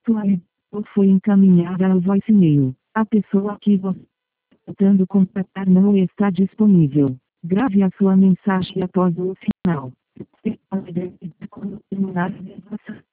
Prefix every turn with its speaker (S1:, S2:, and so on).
S1: Sua e-mail foi encaminhada ao voicemail. A pessoa que você está tentando contatar não está disponível. Grave a sua mensagem após o sinal. Quando terminar a gravação.